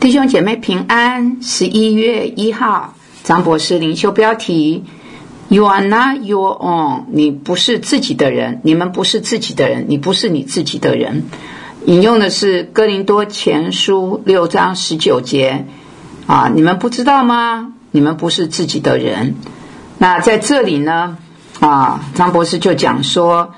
弟兄姐妹平安。11月1号，张博士灵修标题 You are not your own， 你不是自己的人，你们不是自己的人，你不是你自己的人。引用的是哥林多前书6章19节你们不知道吗？你们不是自己的人。那在这里呢张博士就讲说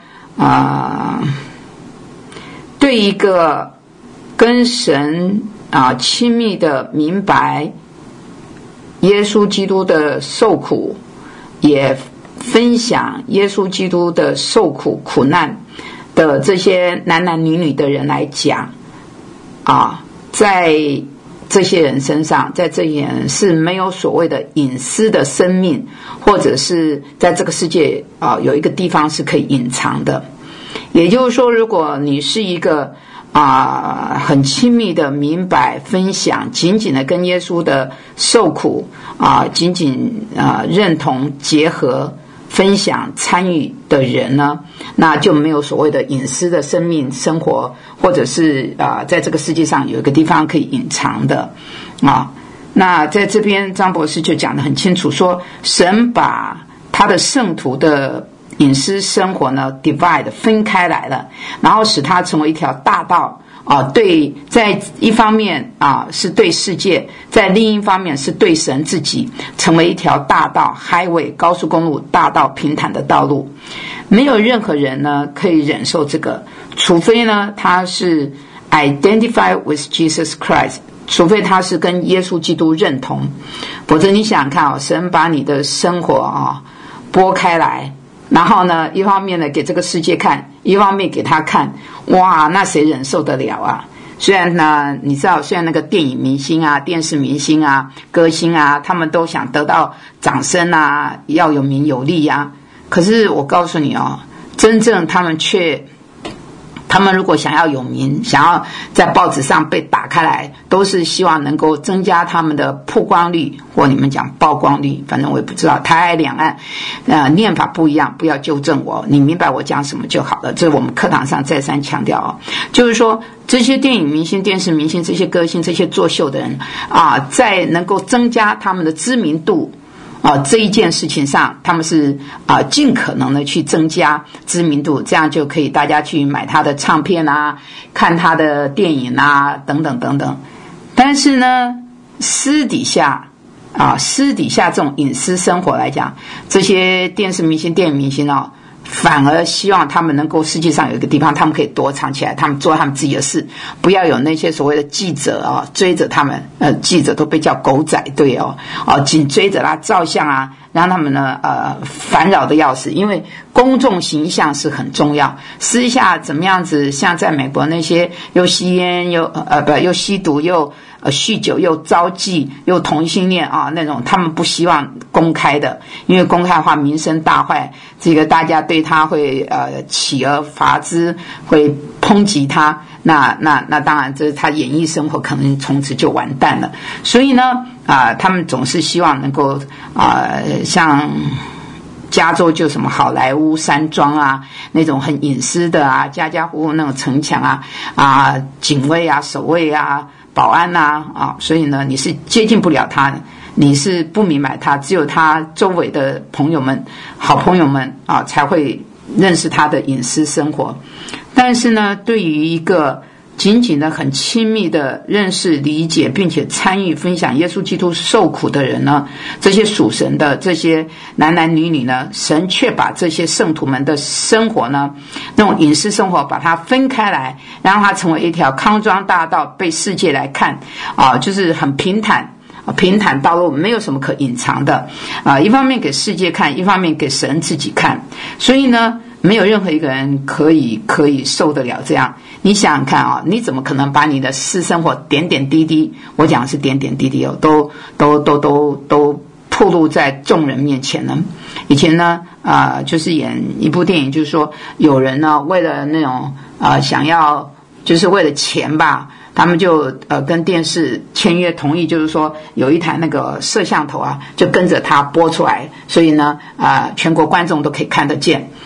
对一个跟神亲密的明白耶稣基督的受苦，也分享耶稣基督的受苦苦难的这些男男女女的人来讲在这些人身上，在这些人是没有所谓的隐私的生命，或者是在这个世界有一个地方是可以隐藏的。也就是说，如果你是一个很亲密的明白分享，紧紧的跟耶稣的受苦紧紧认同结合分享参与的人呢，那就没有所谓的隐私的生命生活，或者是在这个世界上有一个地方可以隐藏的那在这边张博士就讲得很清楚，说神把他的圣徒的隐私生活呢 divide 分开来了，然后使它成为一条大道对，在一方面是对世界，在另一方面是对神自己，成为一条大道 highway 高速公路大道平坦的道路。没有任何人呢可以忍受这个，除非呢他是 identify with Jesus Christ， 除非他是跟耶稣基督认同，否则你想想看神把你的生活拨开来，然后呢一方面呢给这个世界看，一方面给他看，哇，那谁忍受得了啊？虽然呢你知道，虽然那个电影明星电视明星歌星他们都想得到掌声要有名有利可是我告诉你真正他们如果想要有名，想要在报纸上被打开来，都是希望能够增加他们的曝光率，或你们讲曝光率，反正我也不知道，台海两岸念法不一样，不要纠正我，你明白我讲什么就好了。这是我们课堂上再三强调就是说这些电影明星、电视明星、这些歌星、这些作秀的人在能够增加他们的知名度这一件事情上，他们是尽可能的去增加知名度，这样就可以大家去买他的唱片看他的电影等等等等。但是呢私底下这种隐私生活来讲，这些电视明星、电影明星反而希望他们能够世界上有一个地方他们可以躲藏起来，他们做他们自己的事，不要有那些所谓的记者追着他们记者都被叫狗仔队紧追着他照相让他们呢烦扰的要死。因为公众形象是很重要，私下怎么样子，像在美国那些又吸烟又吸毒又酗酒又招妓又同性恋那种，他们不希望公开的，因为公开的话名声大坏，这个大家对他会起而罚之，会抨击他，那当然这是他演艺生活可能从此就完蛋了。所以呢他们总是希望能够像加州就什么好莱坞山庄那种很隐私的家家户户那种城墙警卫守卫保安所以呢你是接近不了他的，你是不明白他，只有他周围的朋友们好朋友们才会认识他的隐私生活。但是呢对于一个紧紧的很亲密的认识理解并且参与分享耶稣基督受苦的人呢，这些属神的这些男男女女呢，神却把这些圣徒们的生活呢，那种隐私生活把它分开来，让它成为一条康庄大道，被世界来看就是很平坦道路，没有什么可隐藏的一方面给世界看，一方面给神自己看。所以呢没有任何一个人可以受得了这样。你想想看你怎么可能把你的私生活点点滴滴，我讲的是点点滴滴都暴露在众人面前呢？以前呢就是演一部电影，就是说有人呢为了那种想要就是为了钱吧，他们就跟电视签约同意，就是说有一台那个摄像头就跟着他播出来，所以呢全国观众都可以看得见。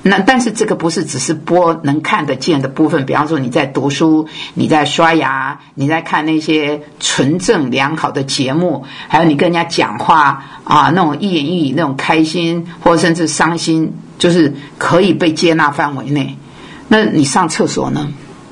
但是这个不是只是播能看得见的部分，比方说你在读书，你在刷牙，你在看那些纯正良好的节目，还有你跟人家讲话啊，那种一言一语那种开心或者甚至伤心，就是可以被接纳范围内。那你上厕所呢？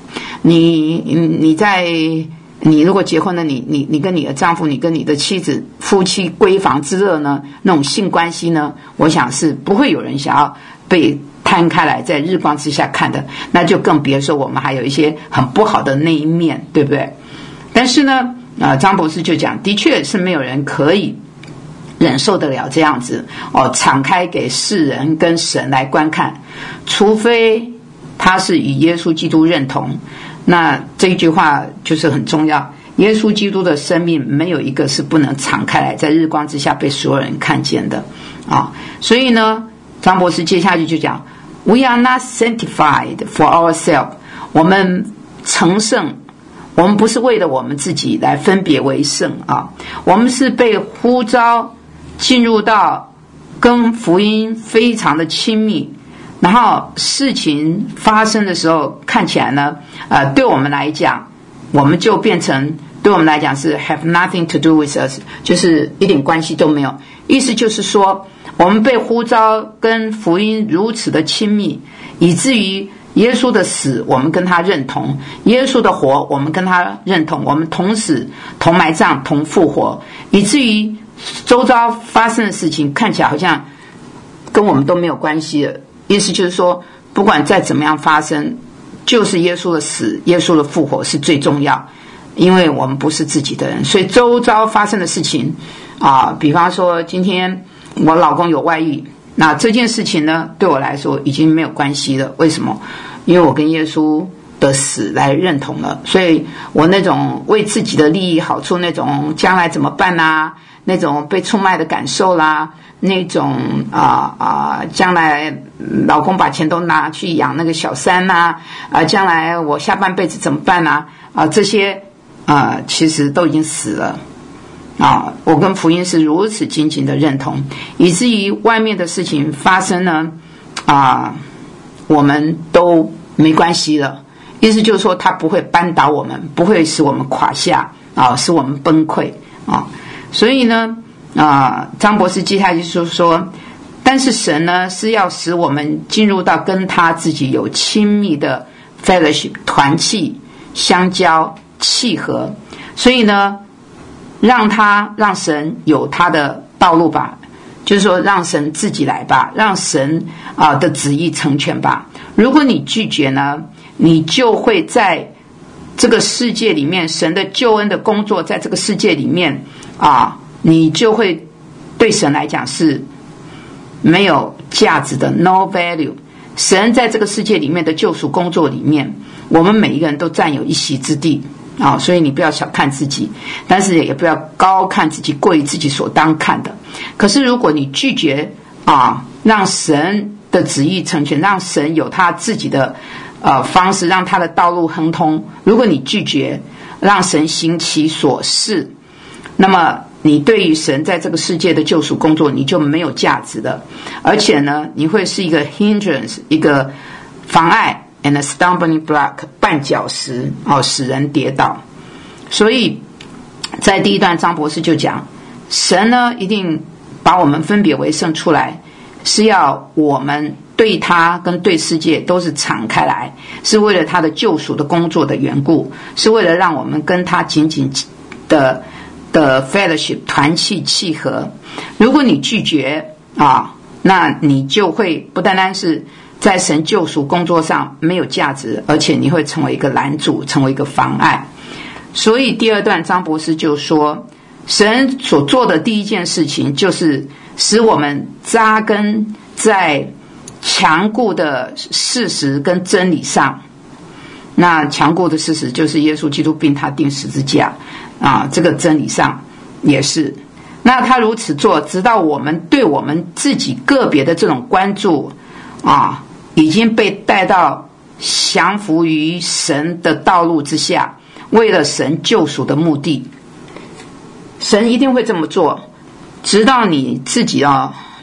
你如果结婚了，你跟你的丈夫，你跟你的妻子，夫妻闺房之热呢，那种性关系呢，我想是不会有人想要被摊开来在日光之下看的，那就更别说我们还有一些很不好的那一面，对不对？但是呢，张博士就讲，的确是没有人可以忍受得了这样子敞开给世人跟神来观看，除非他是与耶稣基督认同。那这一句话就是很重要，耶稣基督的生命没有一个是不能敞开来在日光之下被所有人看见的所以呢，张博士接下去就讲 We are not sanctified for ourselves， 我们成圣，我们不是为了我们自己来分别为圣我们是被呼召进入到跟福音非常的亲密，然后事情发生的时候看起来呢对我们来讲，我们就变成对我们来讲是 have nothing to do with us， 就是一点关系都没有。意思就是说，我们被呼召跟福音如此的亲密，以至于耶稣的死我们跟他认同，耶稣的活我们跟他认同，我们同死同埋葬同复活，以至于周遭发生的事情看起来好像跟我们都没有关系了。意思就是说，不管再怎么样发生，就是耶稣的死耶稣的复活是最重要，因为我们不是自己的人。所以周遭发生的事情比方说今天我老公有外遇，那这件事情呢对我来说已经没有关系了。为什么？因为我跟耶稣的死来认同了，所以我那种为自己的利益好处，那种将来怎么办啊，那种被出卖的感受啦，那种将来老公把钱都拿去养那个小三将来我下半辈子怎么办这些其实都已经死了我跟福音是如此紧紧的认同，以至于外面的事情发生呢我们都没关系了。意思就是说，他不会扳倒我们，不会使我们垮下使我们崩溃所以呢张博士接下去就说，但是神呢是要使我们进入到跟他自己有亲密的 fellowship 团契相交契合，所以呢让神有他的道路吧，就是说让神自己来吧，让神的旨意成全吧。如果你拒绝呢，你就会在这个世界里面，神的救恩的工作在这个世界里面你就会对神来讲是没有价值的 no value。 神在这个世界里面的救赎工作里面，我们每一个人都占有一席之地所以你不要小看自己，但是也不要高看自己，过于自己所当看的。可是如果你拒绝让神的旨意成全，让神有他自己的方式，让他的道路亨通，如果你拒绝让神行其所事，那么你对于神在这个世界的救赎工作你就没有价值了，而且呢你会是一个 hindrance， 一个妨碍 and a stumbling block， 绊脚石使人跌倒。所以在第一段张博士就讲，神呢一定把我们分别为圣出来，是要我们对他跟对世界都是敞开来，是为了他的救赎的工作的缘故，是为了让我们跟他紧紧的 fellowship 团契契合。如果你拒绝那你就会不单单是在神救赎工作上没有价值，而且你会成为一个拦阻，成为一个妨碍。所以第二段张博士就说，神所做的第一件事情就是使我们扎根在强固的事实跟真理上。那强固的事实就是耶稣基督并他钉十字架这个真理上也是。那他如此做，直到我们对我们自己个别的这种关注已经被带到降服于神的道路之下，为了神救赎的目的。神一定会这么做，直到你自己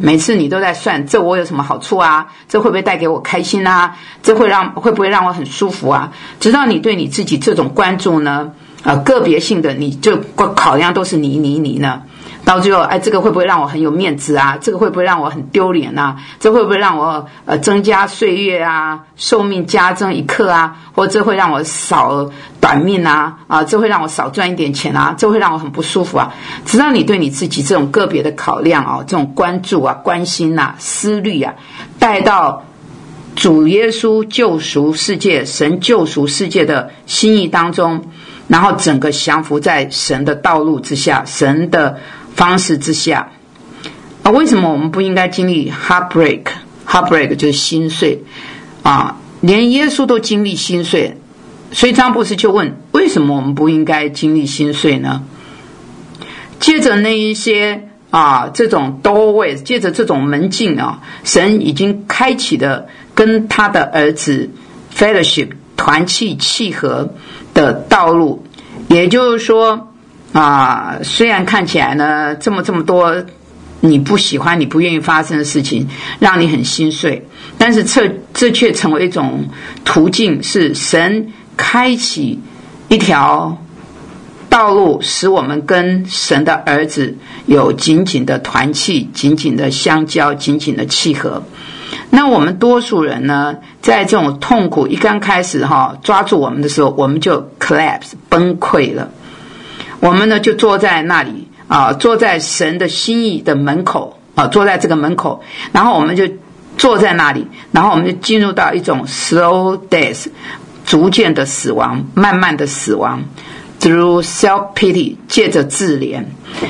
每次你都在算，这我有什么好处啊？这会不会带给我开心啊？这会不会让我很舒服啊？直到你对你自己这种关注呢，个别性的你就考量都是你呢，到最后，这个会不会让我很有面子啊？这个会不会让我很丢脸啊？这会不会让我增加岁月啊？寿命加增1刻啊？或者这会让我少短命啊？这会让我少赚一点钱啊？这会让我很不舒服啊？直到你对你自己这种个别的考量啊，这种关注啊、关心啊、思虑啊，带到主耶稣救赎世界、神救赎世界的心意当中，然后整个降服在神的道路之下，神的方式之下。为什么我们不应该经历 heartbreak 就是心碎连耶稣都经历心碎，所以张博士就问，为什么我们不应该经历心碎呢？接着那一些这种 doorways， 借着这种门径神已经开启的跟他的儿子 fellowship 团契契合的道路。也就是说虽然看起来呢这么多你不喜欢你不愿意发生的事情让你很心碎，但是这却成为一种途径，是神开启一条道路，使我们跟神的儿子有紧紧的团契，紧紧的相交，紧紧的契合。那我们多数人呢，在这种痛苦一刚开始抓住我们的时候，我们就 collapse 崩溃了。我们呢就坐在那里坐在神的心意的门口坐在这个门口，然后我们就坐在那里，然后我们就进入到一种 slow death， 逐渐的死亡，慢慢的死亡。Through self-pity， 借着自怜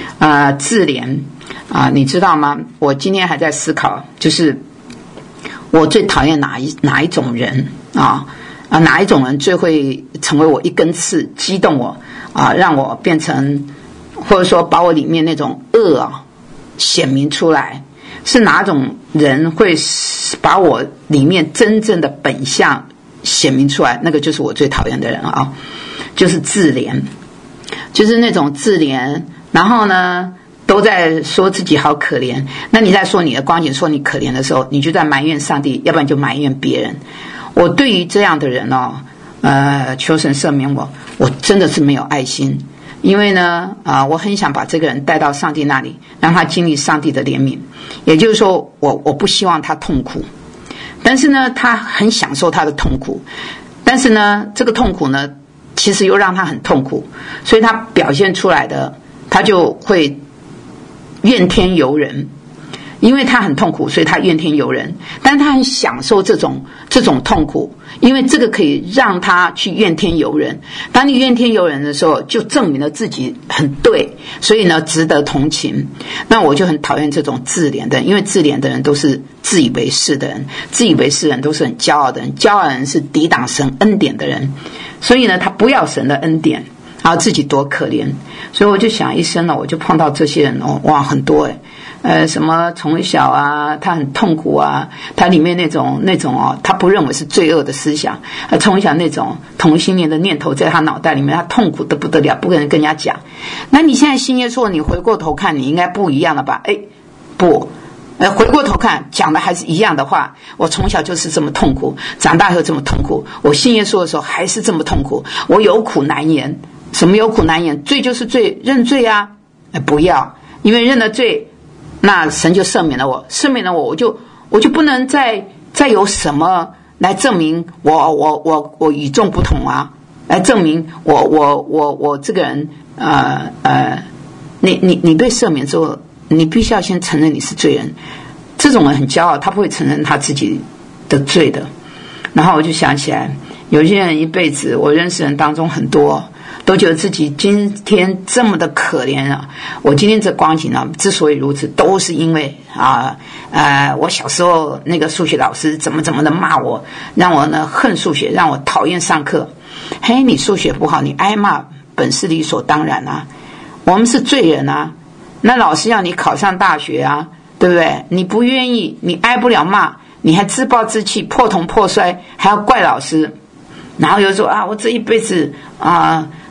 你知道吗？我今天还在思考，就是我最讨厌哪一种人哪一种人最会成为我一根刺，激动我让我变成，或者说把我里面那种恶显明出来，是哪种人会把我里面真正的本相显明出来？那个就是我最讨厌的人就是自怜，就是那种自怜，然后呢都在说自己好可怜。那你在说你的光景，说你可怜的时候，你就在埋怨上帝，要不然就埋怨别人。我对于这样的人求神赦免我真的是没有爱心。因为呢我很想把这个人带到上帝那里，让他经历上帝的怜悯。也就是说我不希望他痛苦，但是呢他很享受他的痛苦，但是呢这个痛苦呢其实又让他很痛苦，所以他表现出来的他就会怨天尤人。因为他很痛苦，所以他怨天尤人，但他很享受这种痛苦，因为这个可以让他去怨天尤人。当你怨天尤人的时候，就证明了自己很对，所以呢值得同情。那我就很讨厌这种自怜的人，因为自怜的人都是自以为是的人，自以为是的人都是很骄傲的人，骄傲的人是抵挡神恩典的人，所以呢他不要神的恩典，然后自己多可怜。所以我就想一生我就碰到这些人很多什么从小他很痛苦他里面那种他不认为是罪恶的思想，从小那种同性恋的念头在他脑袋里面，他痛苦得不得了，不跟人家讲。那你现在信耶稣，你回过头看，你应该不一样了吧？不，回过头看讲的还是一样的话。我从小就是这么痛苦，长大后这么痛苦，我信耶稣的时候还是这么痛苦，我有苦难言。什么有苦难言？罪就是罪，认罪不要，因为认了罪，那神就赦免了我，赦免了我就不能再有什么来证明我与众不同来证明我这个人你被赦免之后，你必须要先承认你是罪人。这种人很骄傲，他不会承认他自己的罪的。然后我就想起来，有些人一辈子，我认识人当中很多都觉得自己今天这么的可怜我今天这光景之所以如此，都是因为我小时候那个数学老师怎么的骂我，让我呢恨数学，让我讨厌上课。嘿，你数学不好，你挨骂本是理所当然我们是罪人那老师要你考上大学对不对？你不愿意，你挨不了骂，你还自暴自弃，破铜破摔，还要怪老师。然后又说我这一辈子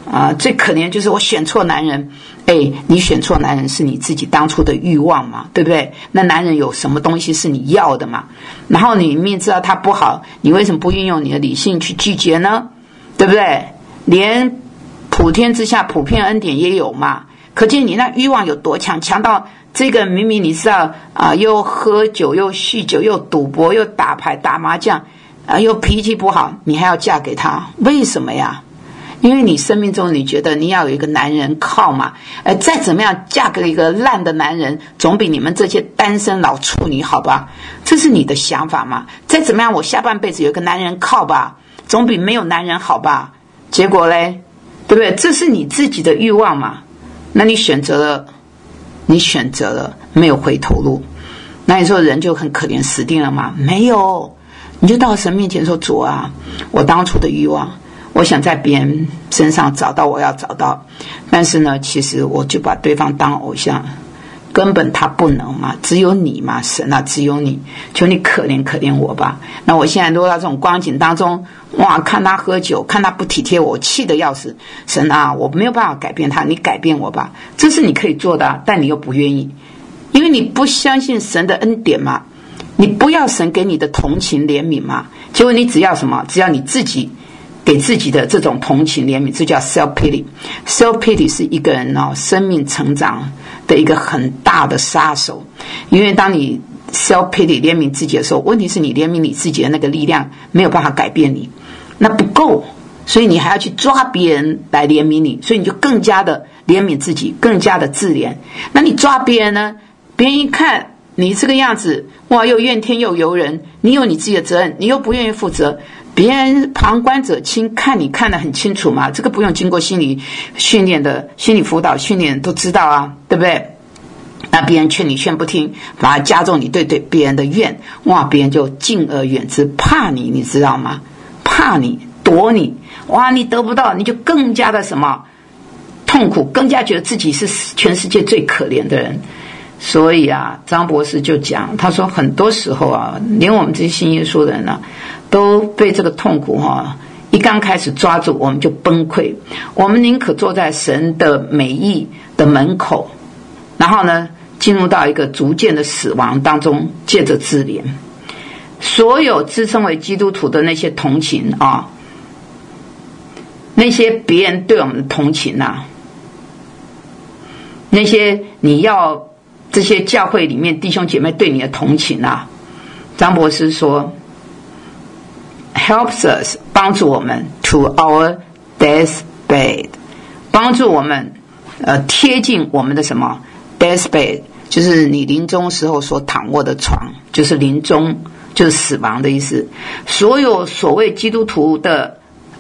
最可怜就是我选错男人。你选错男人是你自己当初的欲望嘛，对不对？那男人有什么东西是你要的嘛？然后你明知道他不好，你为什么不运用你的理性去拒绝呢？对不对？连普天之下普遍恩典也有嘛，可见你那欲望有多强，强到这个明明你知道又喝酒又酗酒又赌博又打牌打麻将又脾气不好，你还要嫁给他，为什么呀？因为你生命中你觉得你要有一个男人靠嘛，再怎么样嫁给一个烂的男人总比你们这些单身老处女好吧，这是你的想法嘛。再怎么样我下半辈子有一个男人靠吧，总比没有男人好吧。结果嘞，对不对？这是你自己的欲望嘛。那你选择了没有回头路，那你说人就很可怜死定了吗？没有，你就到神面前说，主啊，我当初的欲望我想在别人身上找到我要找到，但是呢其实我就把对方当偶像，根本他不能嘛，只有你嘛，神啊，只有你，求你可怜可怜我吧。那我现在落到这种光景当中，哇，看他喝酒，看他不体贴我，气得要死。神啊，我没有办法改变他，你改变我吧。这是你可以做的，但你又不愿意，因为你不相信神的恩典嘛，你不要神给你的同情怜悯嘛。结果你只要什么？只要你自己给自己的这种同情怜悯，这叫 self pity。 self pity 是一个人生命成长的一个很大的杀手。因为当你 self pity 怜悯自己的时候，问题是你怜悯你自己的那个力量没有办法改变你，那不够，所以你还要去抓别人来怜悯你，所以你就更加的怜悯自己，更加的自怜。那你抓别人呢，别人一看你这个样子，哇，又怨天又尤人，你有你自己的责任，你又不愿意负责，别人旁观者清，看你看得很清楚嘛，这个不用经过心理训练的心理辅导训练都知道啊，对不对？那别人劝你劝不听，反而加重你对别人的怨，哇，别人就敬而远之，怕你，你知道吗？怕你，躲你，哇，你得不到，你就更加的什么痛苦，更加觉得自己是全世界最可怜的人。所以啊，张博士就讲，他说很多时候啊，连我们这些信耶稣的人啊，都被这个痛苦一刚开始抓住，我们就崩溃。我们宁可坐在神的美意的门口，然后呢，进入到一个逐渐的死亡当中，借着自怜。所有自称为基督徒的那些同情啊，那些别人对我们的同情啊，那些你要这些教会里面弟兄姐妹对你的同情啊，张博士说 helps us 帮助我们 to our deathbed， 帮助我们贴近我们的什么 deathbed， 就是你临终时候所躺卧的床，就是临终就是死亡的意思。所有所谓基督徒的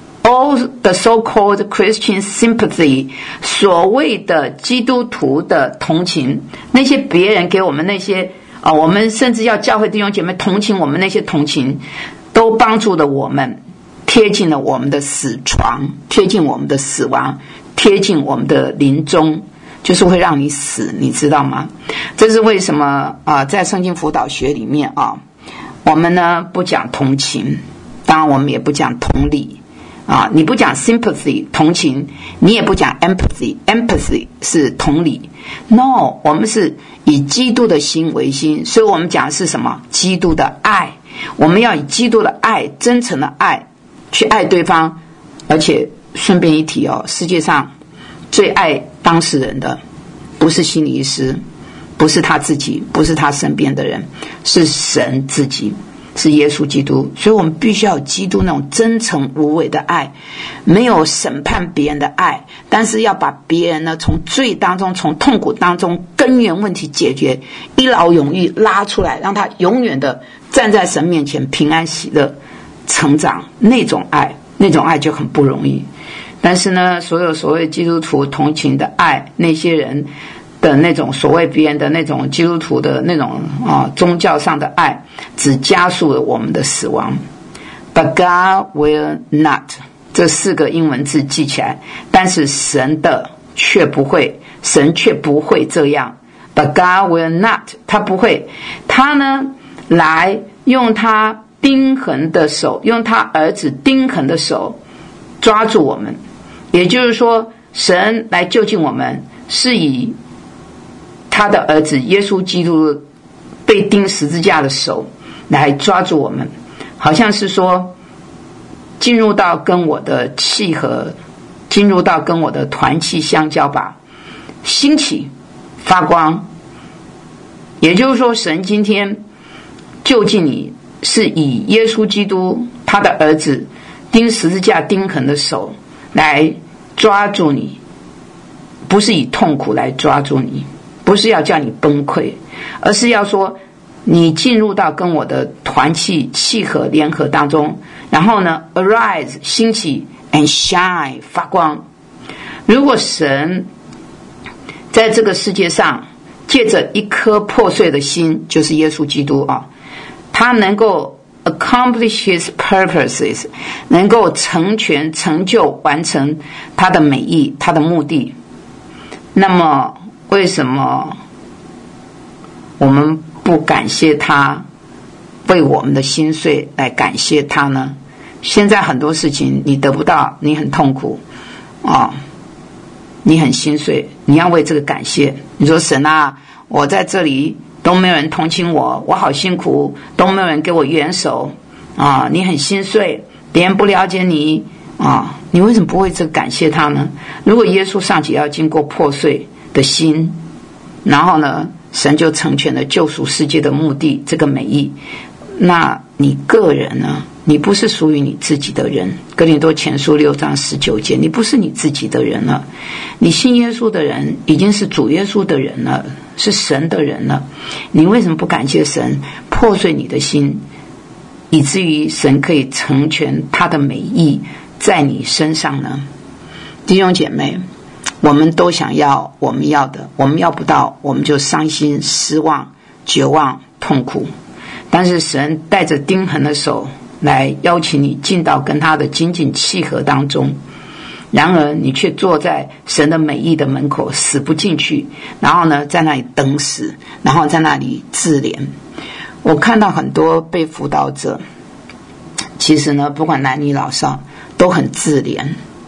all the so-called Christian sympathy， 所谓的基督徒的同情，那些别人给我们那些我们甚至要教会弟兄姐妹同情我们那些同情，都帮助了我们贴近了我们的死床，贴近我们的死亡，贴近我们的临终，就是会让你死，你知道吗？这是为什么在圣经辅导学里面我们呢不讲同情，当然我们也不讲同理你不讲 sympathy 同情，你也不讲 empathy 是同理。 No， 我们是以基督的心为心，所以我们讲的是什么？基督的爱。我们要以基督的爱，真诚的爱去爱对方。而且顺便一提世界上最爱当事人的不是心理医师，不是他自己，不是他身边的人，是神自己，是耶稣基督。所以我们必须要有基督那种真诚无伪的爱，没有审判别人的爱，但是要把别人呢从罪当中，从痛苦当中根源问题解决，一劳永逸拉出来，让他永远的站在神面前平安喜乐成长。那种爱就很不容易。但是呢，所谓基督徒同情的爱，那些人的那种所谓别人的那种基督徒的那种宗教上的爱，只加速了我们的死亡。 But God will not， 这4个英文字记起来，但是神却不会这样。 But God will not， 他不会，他呢来用他钉痕的手，用他儿子钉痕的手抓住我们， 也就是说，神来救济我们，是以他的儿子耶稣基督被钉十字架的手来抓住我们，好像是说进入到跟我的契合，进入到跟我的团契相交吧，兴起发光。也就是说，神今天救济你，是以耶稣基督他的儿子钉十字架钉痕的手来抓住你，不是以痛苦来抓住你，不是要叫你崩溃，而是要说你进入到跟我的团契契合联合当中，然后呢 arise 兴起 and shine 发光。如果神在这个世界上借着一颗破碎的心，就是耶稣基督啊，他能够 accomplish his purposes， 能够成全成就完成他的美意他的目的，那么为什么我们不感谢他为我们的心碎来感谢他呢？现在很多事情你得不到，你很痛苦啊，你很心碎，你要为这个感谢。你说神啊，我在这里都没有人同情我，我好辛苦，都没有人给我援手啊！你很心碎，别人不了解你啊，你为什么不为这个感谢他呢？如果耶稣尚且要经过破碎的心，然后呢，神就成全了救赎世界的目的，这个美意，那你个人呢？你不是属于你自己的人。哥林多前书6章19节，你不是你自己的人了，你信耶稣的人已经是主耶稣的人了，是神的人了。你为什么不感谢神破碎你的心，以至于神可以成全他的美意在你身上呢？弟兄姐妹，我们都想要我们要的，我们要不到，我们就伤心失望绝望痛苦。但是神带着钉痕的手来邀请你进到跟他的紧紧契合当中，然而你却坐在神的美意的门口死不进去，然后呢在那里等死，然后在那里自怜。我看到很多被辅导者，其实呢不管男女老少都很自怜。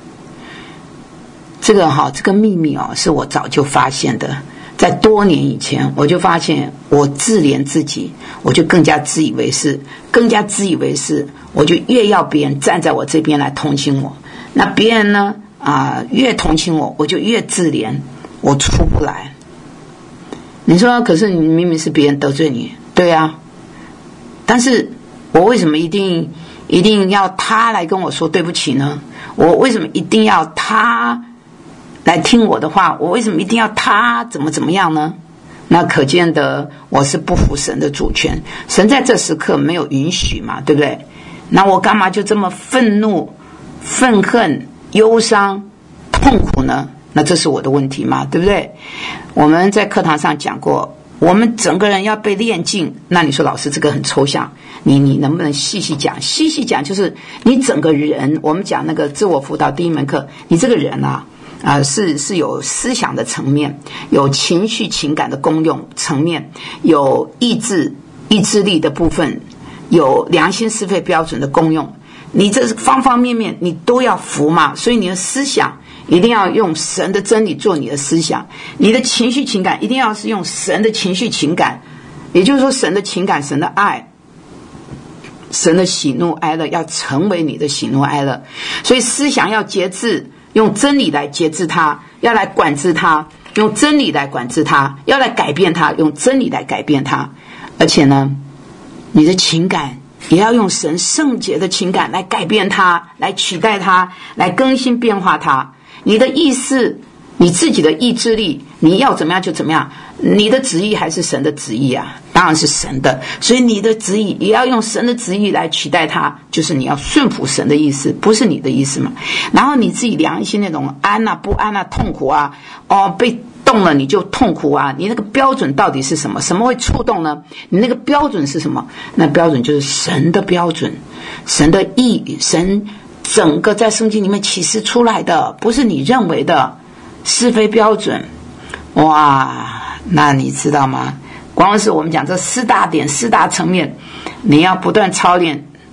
这个秘密是我早就发现的，在多年以前我就发现，我自怜自己，我就更加自以为是，我就越要别人站在我这边来同情我。那别人呢越同情我，我就越自怜，我出不来。你说可是你明明是别人得罪你，对啊，但是我为什么一定要他来跟我说对不起呢？我为什么一定要他来听我的话？我为什么一定要他怎么样呢？那可见的我是不服神的主权，神在这时刻没有允许嘛，对不对？那我干嘛就这么愤怒愤恨忧伤痛苦呢？那这是我的问题嘛，对不对？我们在课堂上讲过，我们整个人要被炼净。那你说老师这个很抽象，你能不能细细讲？细细讲就是你整个人，我们讲那个自我辅导第一门课，你这个人是有思想的层面，有情绪情感的功用层面，有意志力的部分，有良心是非标准的功用，你这方方面面你都要服嘛。所以你的思想一定要用神的真理做你的思想，你的情绪情感一定要是用神的情绪情感，也就是说神的情感，神的爱，神的喜怒哀乐要成为你的喜怒哀乐。所以思想要节制，用真理来节制它，要来管制它，用真理来管制它，要来改变它，用真理来改变它。而且呢，你的情感也要用神圣洁的情感来改变它，来取代它，来更新变化它。你的意识，你自己的意志力，你要怎么样就怎么样。你的旨意还是神的旨意啊？当然是神的。所以你的旨意也要用神的旨意来取代它，就是你要顺服神的意思，不是你的意思嘛。然后你自己良心那种安不安痛苦被动了你就痛苦你那个标准到底是什么？什么会触动呢？你那个标准是什么？那标准就是神的标准，神的意，神整个在圣经里面启示出来的，不是你认为的是非标准。哇，那你知道吗？光是我们讲这4大点4大层面，你要不断操练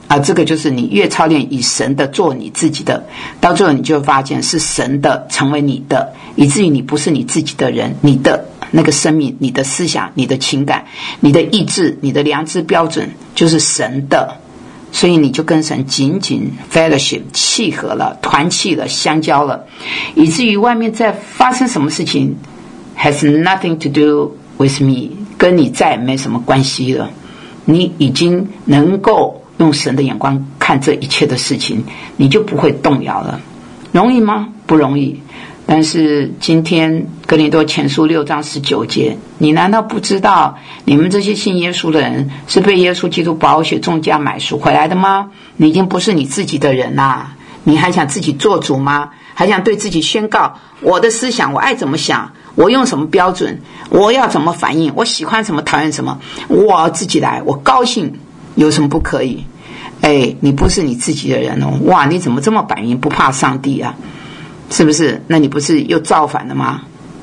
这个就是你越操练以神的做你自己的，到最后你就会发现是神的成为你的，以至于你不是你自己的人，你的那个生命，你的思想，你的情感，你的意志，你的良知标准就是神的，所以你就跟神紧紧 fellowship 契合了，团契了，相交了，以至于外面再发生什么事情 has nothing to do with me， 跟你再也没什么关系了。你已经能够用神的眼光看这一切的事情，你就不会动摇了。容易吗？不容易。但是今天哥林多前书6章19节，你难道不知道你们这些信耶稣的人是被耶稣基督宝血重价买赎回来的吗？你已经不是你自己的人啦，你还想自己做主吗？还想对自己宣告我的思想，我爱怎么想，我用什么标准，我要怎么反应，我喜欢什么讨厌什么，我自己来，我高兴，有什么不可以？你不是你自己的人哦。哇，你怎么这么摆明不怕上帝啊？是不是？那你不是又造反了吗？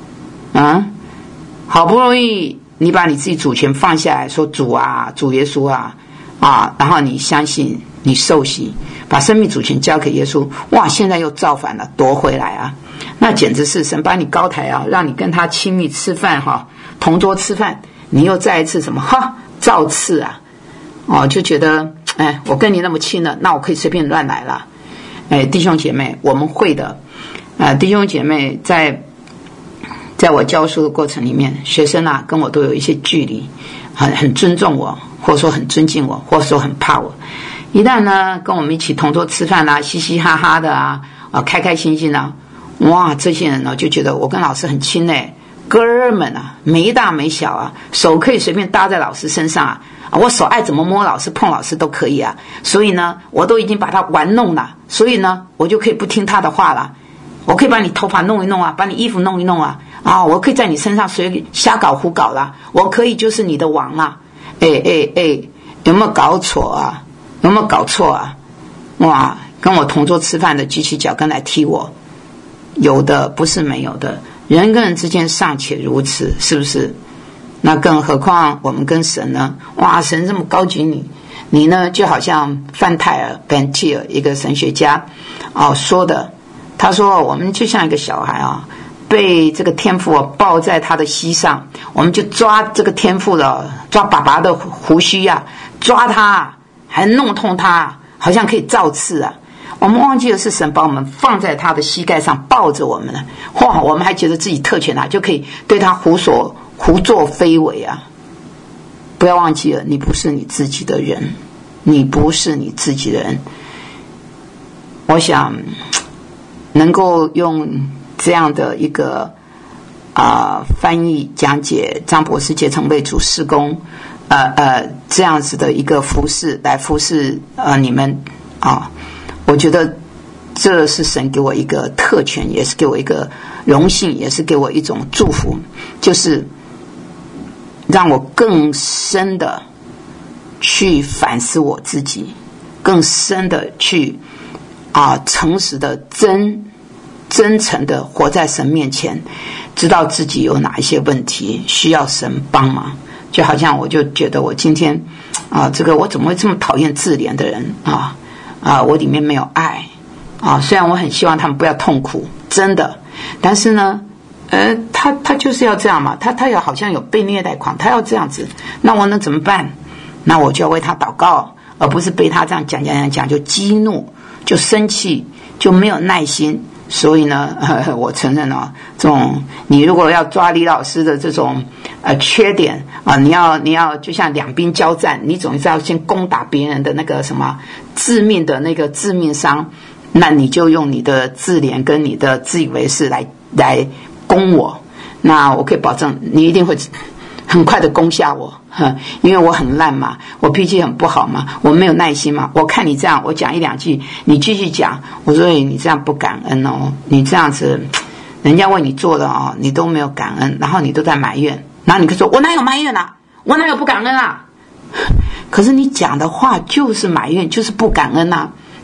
好不容易你把你自己主权放下来，说主啊，主耶稣啊，然后你相信，你受洗，把生命主权交给耶稣，哇，现在又造反了，夺回来啊！那简直是神把你高抬啊，让你跟他亲密吃饭同桌吃饭，你又再一次什么造次啊！就觉得我跟你那么亲了，那我可以随便乱来了。弟兄姐妹，我们会的。弟兄姐妹在我教书的过程里面，学生跟我都有一些距离，很尊重我，或者说很尊敬我，或者说很怕我。一旦呢跟我们一起同桌吃饭嘻嘻哈哈的开开心心哇，这些人就觉得我跟老师很亲哥们没大没小手可以随便搭在老师身上我手爱怎么摸老师碰老师都可以所以呢我都已经把他玩弄了，所以呢我就可以不听他的话了。我可以把你头发弄一弄把你衣服弄一弄我可以在你身上随便瞎搞胡搞啦，我可以就是你的王啦。有没有搞错有没有搞错哇，跟我同桌吃饭的举起脚跟来踢我，有的不是没有的，人跟人之间尚且如此，是不是？那更何况我们跟神呢？哇，神这么高举你呢就好像范泰尔 Bantier 一个神学家说的，他说我们就像一个小孩被这个天父抱在他的膝上，我们就抓这个天父抓爸爸的胡须抓他，还弄痛他，好像可以造次我们忘记了是神把我们放在他的膝盖上抱着我们了，我们还觉得自己特权就可以对他胡作非为不要忘记了，你不是你自己的人，你不是你自己的人。我想能够用这样的一个翻译讲解张博士结成为主事工这样子的一个服事来服事你们我觉得这是神给我一个特权，也是给我一个荣幸，也是给我一种祝福，就是让我更深的去反思我自己，更深的去诚实的真诚的活在神面前，知道自己有哪一些问题需要神帮忙。就好像我就觉得我今天这个我怎么会这么讨厌自怜的人我里面没有爱虽然我很希望他们不要痛苦，真的，但是呢他就是要这样嘛，他好像有被虐待狂，他要这样子，那我能怎么办？那我就要为他祷告，而不是被他这样讲就激怒，就生气，就没有耐心。所以呢我承认这种你如果要抓李老师的这种缺点你要就像两兵交战，你总是要先攻打别人的那个什么致命的那个致命伤，那你就用你的自怜跟你的自以为是来攻我，那我可以保证你一定会很快的攻下我因为我很烂嘛，我脾气很不好嘛，我没有耐心嘛，我看你这样，我讲一两句你继续讲，我说你这样不感恩你这样子人家为你做的你都没有感恩，然后你都在埋怨，然后你可以说我哪有埋怨我哪有不感恩可是你讲的话就是埋怨，就是不感恩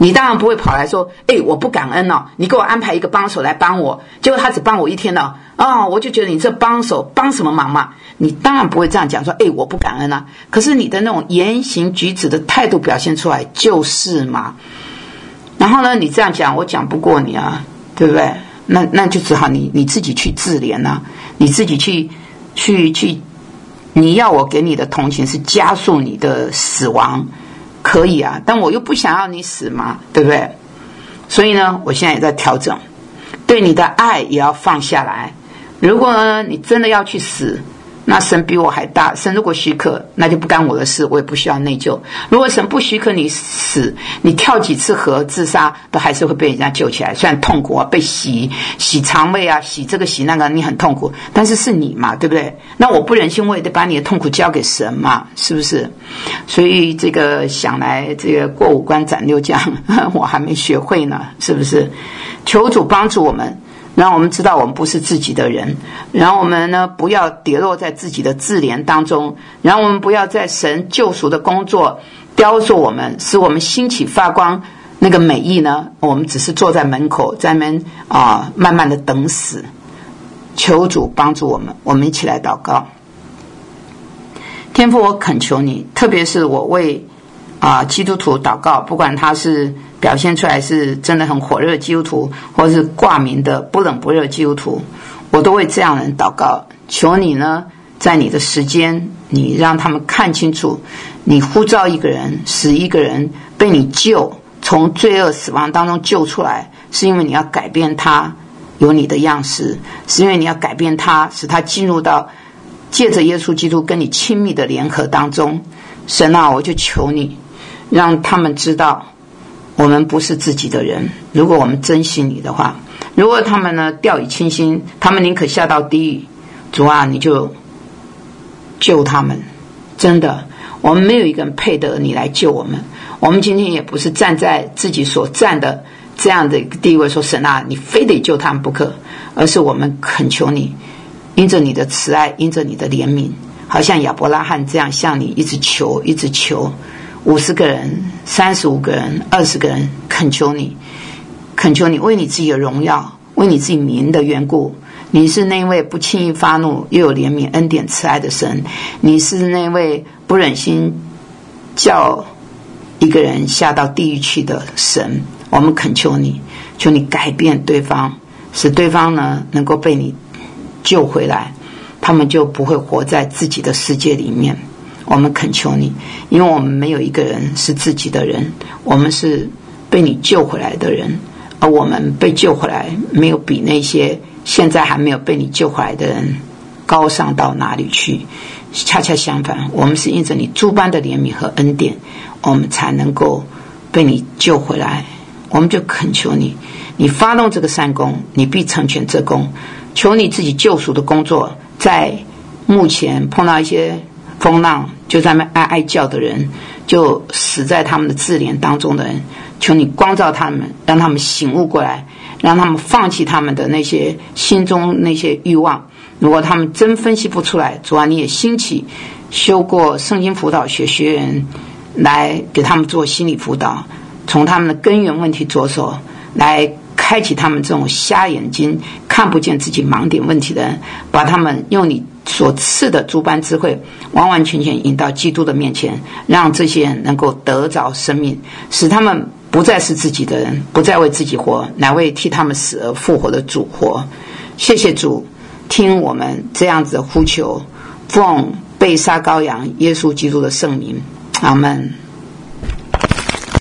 你当然不会跑来说，我不感恩哦，你给我安排一个帮手来帮我，结果他只帮我一天了，我就觉得你这帮手帮什么忙嘛？你当然不会这样讲说，我不感恩啊。可是你的那种言行举止的态度表现出来就是嘛。然后呢，你这样讲，我讲不过你啊，对不对？那就只好你自己去自怜啊，你自己去，你要我给你的同情是加速你的死亡，可以啊，但我又不想要你死嘛，对不对？所以呢，我现在也在调整，对你的爱也要放下来。如果呢，你真的要去死，那神比我还大，神如果许可，那就不干我的事，我也不需要内疚。如果神不许可你死，你跳几次河自杀都还是会被人家救起来，虽然痛苦啊，被洗肠胃啊，洗这个洗那个，你很痛苦，但是是你嘛，对不对？那我不忍心，我也得把你的痛苦交给神嘛，是不是？所以这个想来这个过五关斩六将我还没学会呢，是不是？求主帮助我们，让我们知道我们不是自己的人，然后我们呢不要跌落在自己的自怜当中，然后我们不要在神救赎的工作雕塑我们，使我们兴起发光。那个美意呢，我们只是坐在门口，在那边慢慢的等死。求主帮助我们，我们一起来祷告。天父，我恳求你，特别是我为基督徒祷告，不管他是表现出来是真的很火热的基督徒，或是挂名的不冷不热基督徒，我都为这样的人祷告。求你呢，在你的时间，你让他们看清楚，你呼召一个人，使一个人被你救，从罪恶死亡当中救出来，是因为你要改变他有你的样式，是因为你要改变他，使他进入到借着耶稣基督跟你亲密的联合当中。神啊，我就求你让他们知道我们不是自己的人，如果我们珍惜你的话。如果他们呢掉以轻心，他们宁可下到地狱，主啊，你就救他们。真的，我们没有一个人配得你来救我们。我们今天也不是站在自己所站的这样的一个地位说，神啊，你非得救他们不可，而是我们恳求你，因着你的慈爱，因着你的怜悯，好像亚伯拉罕这样向你一直求一直求，50个人35个人20个人，恳求你为你自己的荣耀，为你自己名的缘故。你是那位不轻易发怒又有怜悯恩典慈爱的神，你是那位不忍心叫一个人下到地狱去的神。我们恳求你，求你改变对方，使对方呢能够被你救回来，他们就不会活在自己的世界里面。我们恳求你，因为我们没有一个人是自己的人，我们是被你救回来的人，而我们被救回来没有比那些现在还没有被你救回来的人高尚到哪里去。恰恰相反，我们是因着你诸般的怜悯和恩典，我们才能够被你救回来。我们就恳求你，你发动这个善功，你必成全这功。求你自己救赎的工作，在目前碰到一些风浪就在那哀哀叫的人，就死在他们的自怜当中的人，求你光照他们，让他们醒悟过来，让他们放弃他们的那些心中那些欲望。如果他们真分析不出来，主啊，你也兴起修过圣经辅导学员来给他们做心理辅导，从他们的根源问题着手，来开启他们这种瞎眼睛看不见自己盲点问题的人，把他们用你所赐的诸般智慧完完全全引到基督的面前，让这些人能够得着生命，使他们不再是自己的人，不再为自己活，乃为替他们死而复活的主活。谢谢主，听我们这样子的呼求，奉被杀羔羊耶稣基督的圣名，阿们。